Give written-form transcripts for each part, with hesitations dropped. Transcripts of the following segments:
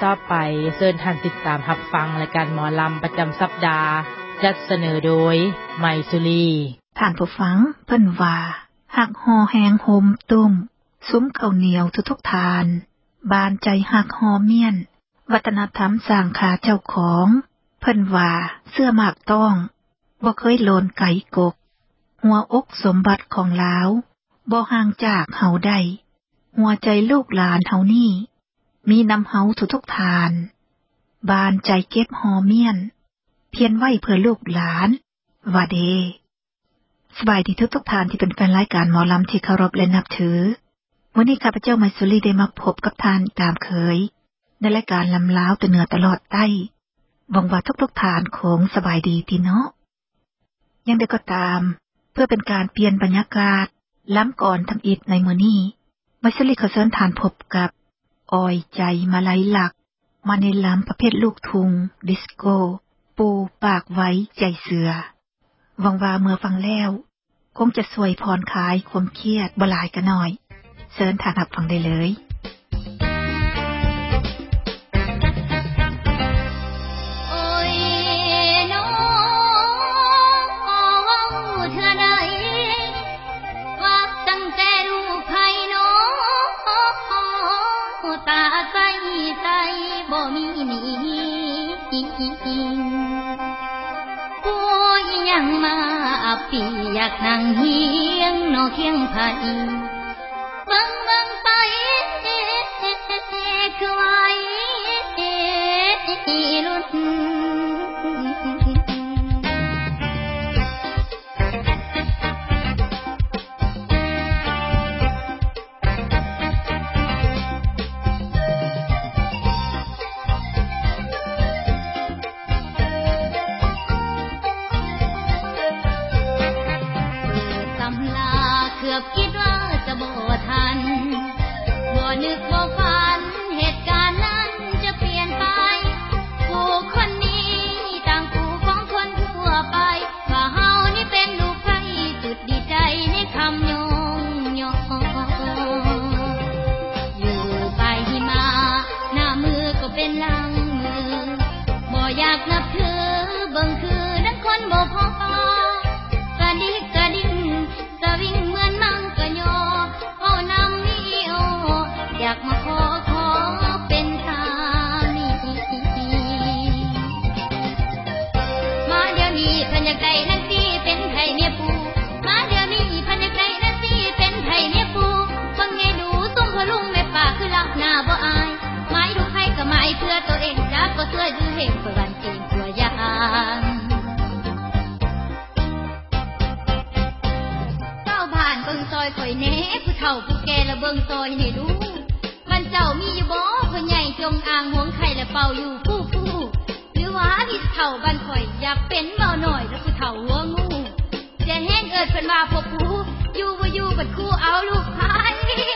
ต่อไปเชิญท่านติดตามรับฟังรายการหมอลำประจำสัปดาห์จัดเสนอโดยไมสุรีท่านผู้ฟังเพิ่นว่าหักหอแหงโฮมตุ้มซุ้มข้าวเหนียวทุกทานบานใจหักหอเมียนวัฒนธรรมสร้างขาเจ้าของเพิ่นว่าเสื้อมากต้องบ่เคยโลนไก่กกหัวอกสมบัติของลาวบ่ห่างจากเฮาได้หัวใจลูกหลานเฮานี่มีนำเฮาทุกทานบานใจเก็บหอเมียนเพียรไว้เพื่อลูกหลานว่าเดสบายดีทุกทานที่เป็นแฟนรายการหมอลำที่เคารพและนับถือวันนี้ข้าพเจ้าไมสุรีได้มาพบกับท่านตามเคยในรายการลำล้าวแต่เหนือตลอดใต้หวังว่าทุกทานคงสบายดีติเนาะยังได้ก็ตามเพื่อเป็นการเปลี่ยนบรรยากาศล้ำก่อนทำอิฐในมื้อนี้ไมสุรีขอเชิญท่านพบกับออยใจมาลัยหลักมาในลำประเภทลูกทุ่งดิสโก้ปูปากไว้ใจเสือหวังว่าเมื่อฟังแล้วคงจะสวยพรคลายความเครียดบ่หลายกันหน่อยเชิญท่านรับฟังได้เลยปีอยากนั่งเฮียงนอเคียงไผเบิ่งไปคือไว้ลุ้นคิดว่าจะบ่ทันบ่นึกบ่ฝันเหตุการณ์นั้นจะเปลี่ยนไปผู้คนนี้ต่างผู้ของคนทั่วไปว่าเฮานี่เป็นลูกไผสุดดีใจในคำยงยออยู่ไปมาหน้ามือก็เป็นหลังมือบ่อยากนับถือเบิ่งคือดังคนบ่พอกระดิกกระดิ่งกระวิ่งเหมือนมังกะยอเอานำมีโออยากมาขอเป็นสามีมาเดี๋ยวนี้เพิ่นอยากได้นั่นสิเป็นไผเมียปูมาเดี๋ยวนี้เพิ่นอยากได้นั่นสิเป็นไผเมียปูเบิ่งไงดูส้มพ่อลุงแม่ป้าคือลักหน้าบ่อายไม้ดูใครก็ไม้เพื่อตัวเองจักบ่ช่วยดูเห็นเปิดวันจริงตัวยางเบิ่งซอยข่อยแหน่ผู้เฒ่าผู้แก่ละเบิ่งซอยให้ดูมันเจ้ามีอยู่บ่พ่อใหญ่จงอางหวงไข่ละเป่าอยู่ผู้หรือว่าพี่เฒ่าบ้านข่อยอยากเป็นเบาหน่อยแล้วผู้เฒ่าหัวงูจะแห้งเอิดเพิ่นว่าพบผู้อยู่บ่อยู่บัดคู่เอาลูกพาย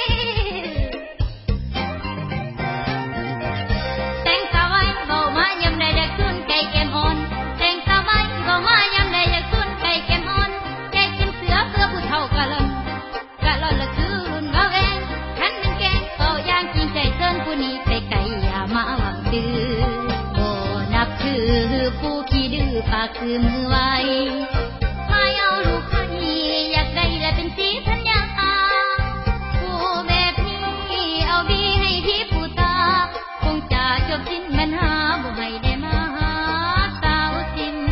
แต่งสาวไว้เว้ามายามใดอยากสุนไก่แก้มอ่อนแต่งสาวไว้เว้ามายามใดอยากสุนไก่แก้มอ่อนแก่กินเสือผู้เฒ่ากะลละคือรุ่นเบาเองคันเป็นแกงเป่ายางจริงใจเซินผู้นี้ไกลๆอย่ามาหวังดื้อบ่นับถือผู้ขี้ดื้อปากคือมือไว้ไม่เอาลูกไผอยากได้และเป็นสีพันยาผู้แบบนี้เอาดีให้ที่ผู้ตาคงจะจบสิ้นปัญหาบ่ให้ได้มาหาสาวสิ้น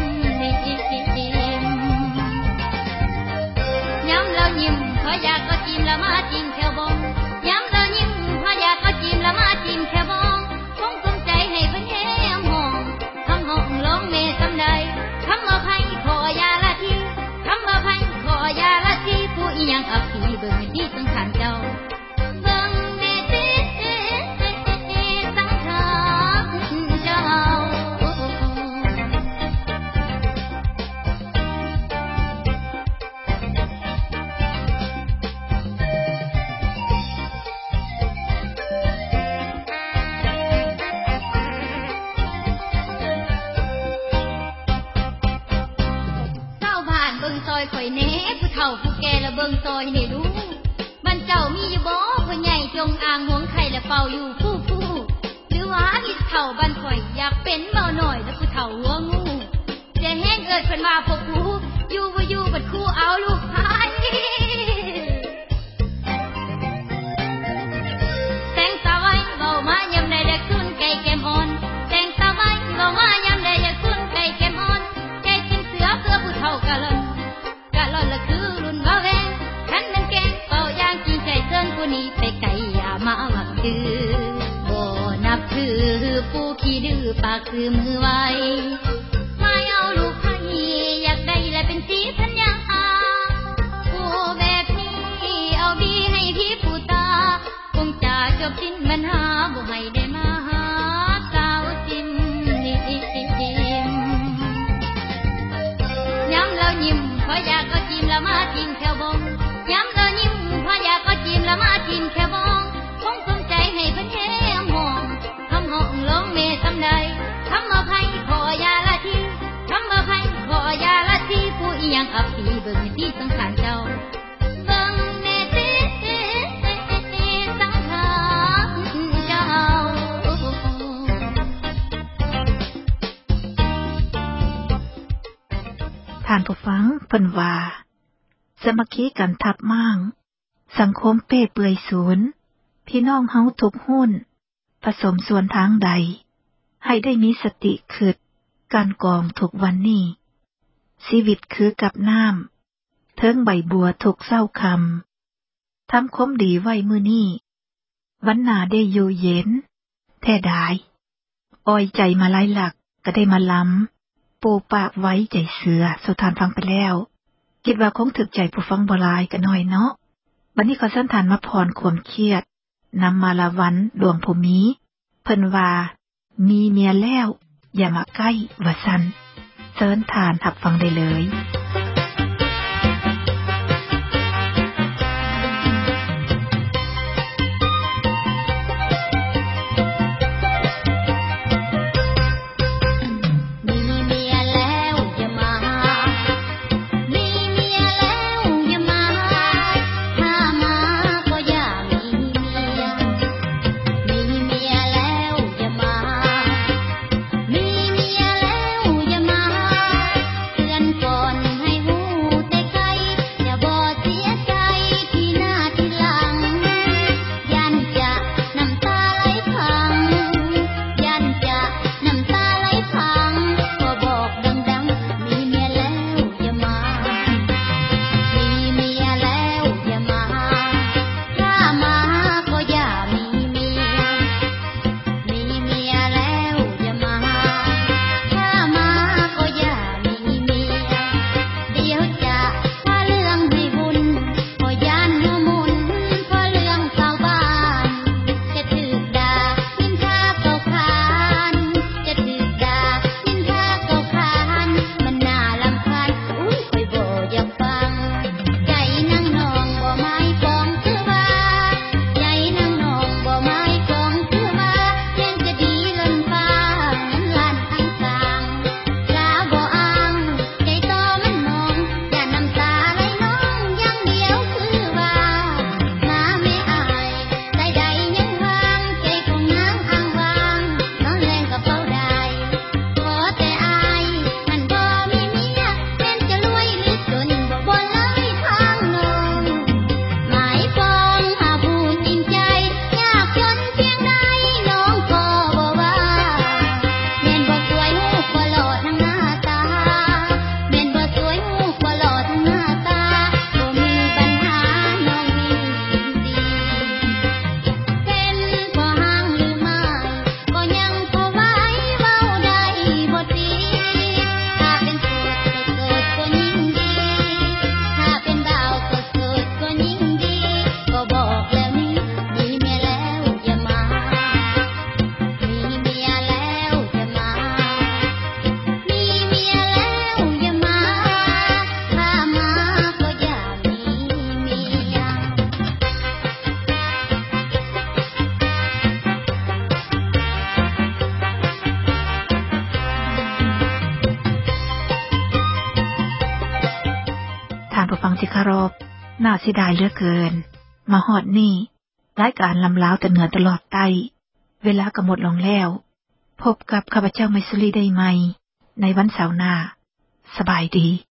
ย้ำแล้วยิ้มพออยากก็จิ้มละมาจิ้มแค่บองย้ำแล้วยิ้มพออยากก็จิ้มละมาจิ้มแค่บองคงสนใจให้เพิ่นแย้มห้องคำห้องร้องเมสำใดคำว่าไผขอยาละทีคำว่าไผขอยาละทีผู้อีหยังอับปีเบิ่งที่สังขารเจ้าเบิ่งแม่ติสังขารเจ้าซอยข่อยแหน่ผู้เฒ่าผู้แก่ละเบิ่งซอยให้ดูบ้านเจ้ามีอยู่บ่พ่อใหญ่จงอางหวงไข่ละเป่าอยู่ผู้หรือว่าว้ามีเฒ่าบ้านข่อยอยากเป็นเมาหน่อยแล้วผู้เฒ่าหัวงูจะแห้งเอิ้นเพิ่นว่าพวกกูอยู่บ่อยู่บัดคู่เอาลูกหายแสงตาไว้เว้ามายามใดอยากสุนไก่แก้มอ่อนแสงตาไว้เว้ามายามใดอยากสุนไก่แก้มอ่อนไก่กินเสือเพื่อผู้เฒ่ากะล่อนละคือรุ่นว่าแวงคันมันแกงเป่าย่างกินไก่เซินผู้นี้ไปไก่อย่ามาวักดื้อบ่นับถือผู้ขี้ดื้อปากคือมือไวมาเอาลูกให้อยากได้และเป็นสีสัญญาผู้แบบนี้เอาดีให้พี่ผู้ตาคงจะจบสิ้นปัญหาบ่ให้ได้มาหาสาวจิ้มนี่ย้ำแล้วยิ้มพออยากก็จิ้มแล้วมาจิ้มแค่บงย้ำแล้วยิ้มพออยากก็จิ้มแล้วมาจิ้มแค่บงคงสนใจให้เพิ่นแห้งมองทำห้องลงเมสำใดทำอภัยขอยาละทีทำอภัยขอยาละทีผู้อีหยังอับปีเบิ่งที่สังขารเจ้าเบิ่งแน่ติสังขารเจ้าท่านผู้ฟังเพิ่นว่าสมัคคีกันทับมั่งสังคมเป้เปื่อยศูนย์พี่น้องเฮาทุกหุ้นผสมส่วนทางใดให้ได้มีสติคิดการกองทุกวันนี้ชีวิตคือกับน้ำเทิงใบบัวทุกเศร้าคำทำคมดีไว้มื้อนี้วันหน้าได้อยู่เย็นแท้ดายอ้อยใจมาหลายหลักก็ได้มาล้ำปูปากไว้ใจเสือสุทานฟังไปแล้วคิดว่าคงถึกใจผู้ฟังบ่หลายก็น้อยเนาะบัดนี้ขอสั้นทานมาพรความเครียดนำมาละวันดวงภูมิเพิ่นว่ามีเมียแล้วอย่ามาใกล้ว่าซั่นเชิญทานรับฟังได้เลย ที่เคารพน่าเสียดายเหลือเกินมาฮอดนี่รายการลำล้าวแต่เหนือตลอดใต้เวลาก็หมดลงแล้วพบกับข้าพเจ้าไมสุรีได้ใหม่ในวันเสาร์หน้าสบายดี